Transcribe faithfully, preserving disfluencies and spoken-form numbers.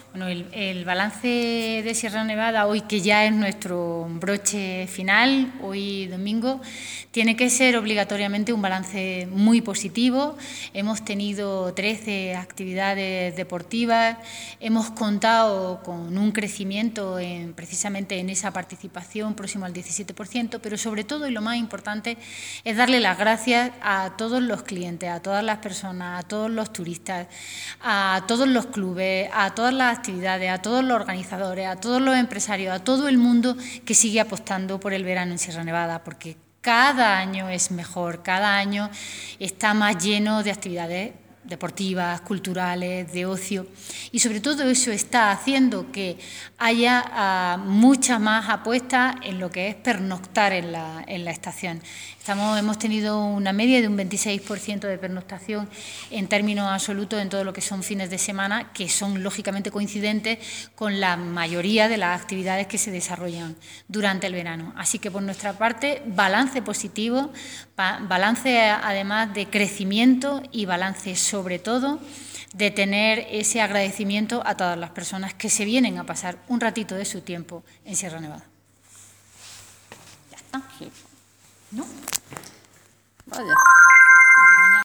Bueno, el, el balance de Sierra Nevada, hoy que ya es nuestro broche final, hoy domingo, tiene que ser obligatoriamente un balance muy positivo. Hemos tenido trece actividades deportivas, hemos contado con un crecimiento en, precisamente en esa participación próximo al diecisiete por ciento, pero sobre todo, y lo más importante, es darle las gracias a todos los clientes, a todas las personas, a todos los turistas, a todos los clubes, a todas las actividades, a todos los organizadores, a todos los empresarios, a todo el mundo que sigue apostando por el verano en Sierra Nevada, porque cada año es mejor, cada año está más lleno de actividades deportivas, culturales, de ocio, y sobre todo eso está haciendo que haya uh, mucha más apuesta en lo que es pernoctar en la, en la estación. Estamos, hemos tenido una media de un veintiséis por ciento de pernoctación en términos absolutos en todo lo que son fines de semana, que son lógicamente coincidentes con la mayoría de las actividades que se desarrollan durante el verano. Así que por nuestra parte, balance positivo, balance además de crecimiento y balance sobre todo de tener ese agradecimiento a todas las personas que se vienen a pasar un ratito de su tiempo en Sierra Nevada. Ya está. ¿No? Vaya.